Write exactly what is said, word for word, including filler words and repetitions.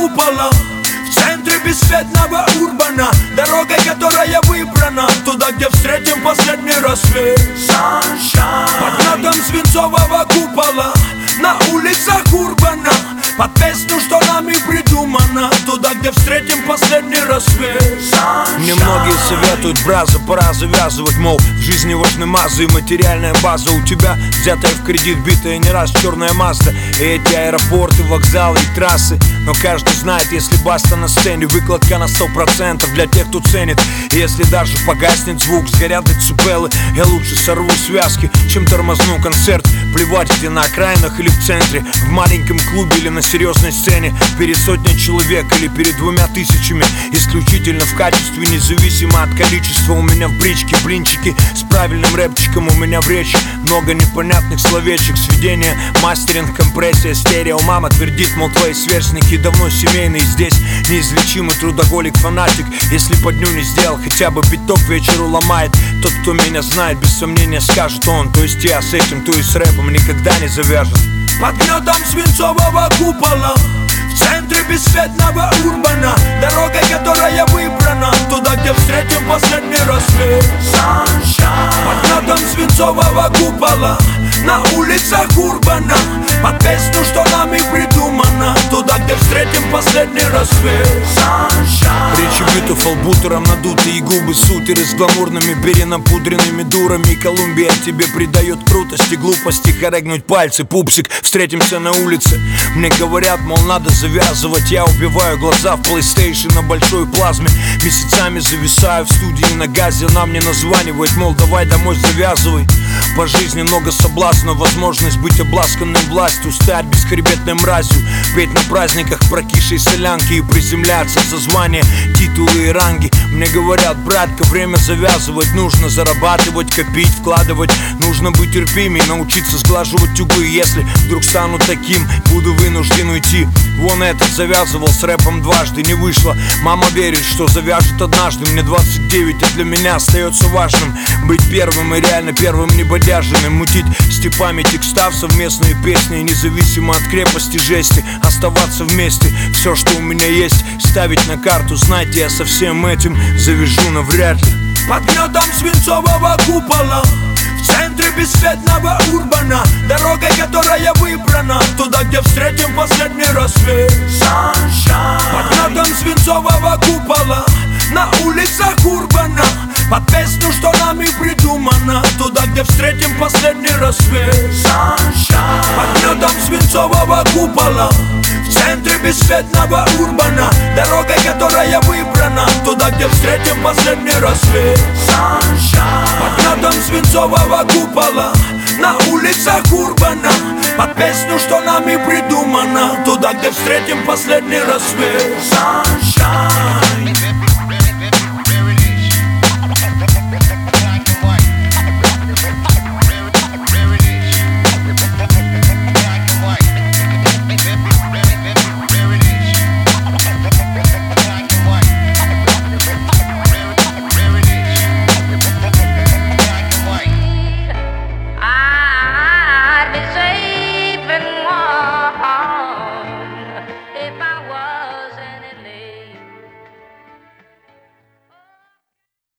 купола, в центре бесцветного урбана, дорогой, которая выбрана, туда, где встретим последний рассвет. Под нотом свинцового купола, на улицах урбана, под песню, что нами придумано, туда, где встретим последний рассвет. Мне многие советуют, браза, пора завязывать, мол, в жизни важны мазы и материальная база. У тебя взятая в кредит, битая не раз черная Мазда, и эти аэропорты, вокзалы и трассы. Но каждый знает, если баста на сцене, выкладка на сто процентов для тех, кто ценит. И если даже погаснет звук, сгорят децибелы, я лучше сорву связки, чем тормозну концерт. Плевать, где на окраинах или в центре, в маленьком клубе или на серьезной сцене, перед сотней человек или перед двумя тысячами. Исключительно в качестве, независимо от количества. У меня в бричке блинчики с правильным рэпчиком, у меня в речи много непонятных словечек. Сведение, мастеринг, компрессия, стерео. Мама твердит, мол, твои сверстники давно семейные. Здесь неизлечимый трудоголик, фанатик. Если по дню не сделал, хотя бы пяток вечеру ломает. Тот, кто меня знает, без сомнения скажет он. То есть я с этим, то и с рэпом никогда не завяжет. Под нотом свинцового купола, в центре бесцветного урбана, дорогой, которая выбрана, туда, где встретим последний рассвет. Под нотом свинцового купола, на улицах урбана, под песню, что нами придумано, туда, где встретим последний рассвет. Речи битов, албутером надутые губы, сутеры с гламурными перенапудренными дурами. Колумбия тебе придает крутости, глупости, хорегнуть пальцы, пупсик, встретимся на улице. Мне говорят, мол, надо завязывать, я убиваю глаза в PlayStation на большой плазме. Месяцами зависаю в студии на газе, она мне названивает, мол, давай домой завязывай. По жизни много соблазнов, возможность быть обласканным властью, стать бесхребетной мразью, петь на праздниках прокисшей солянки и приземляться за звания, титулы и ранги. Мне говорят, братка, время завязывать, нужно зарабатывать, копить, вкладывать. Нужно быть терпимей, научиться сглаживать углы. Если вдруг стану таким, буду вынужден уйти. Вон этот завязывал с рэпом дважды, не вышло. Мама верит, что завяжет однажды. Мне двадцать девять, а для меня остается важным быть первым и реально первым небодяженным. Мутить степами текстав, совместные песни, независимо от крепости жести. Оставаться вместе, все, что у меня есть, ставить на карту. Знаете, я со всем этим завяжу навряд ли. Под нотом свинцового купола, в центре бесцветного урбана, дорогой, которая выбрана, туда, где встретим последний рассвет. Под нотом свинцового купола, на улицах урбана, под песню, что нами придумано, туда, где встретим последний рассвет. Под нотом свинцового купола, в центре бесцветного урбана, дорогой, которая выбрана, туда, где встретим последний рассвет. Под нотом свинцового купола, на улицах урбана, под песню, что нами придумано, туда, где встретим последний рассвет.